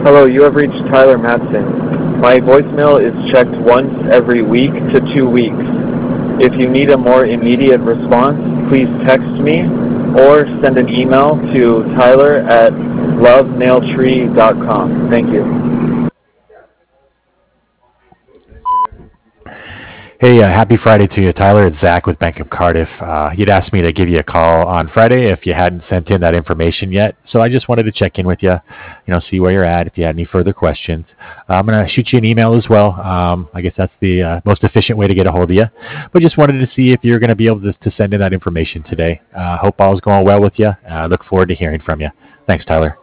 Hello, you have reached Tyler Matson. My voicemail is checked once every week to 2 weeks. If you need a more immediate response, please text me or send an email to tyler@lovenailtree.com. Thank you. Hey, happy Friday to you, Tyler. It's Zach with Bank of Cardiff. You'd asked me to give you a call on Friday if you hadn't sent in that information yet. So I just wanted to check in with you, see where you're at, if you had any further questions. I'm going to shoot you an email as well. I guess that's the most efficient way to get a hold of you. But just wanted to see if you're going to be able to send in that information today. Hope all's going well with you. Look forward to hearing from you. Thanks, Tyler.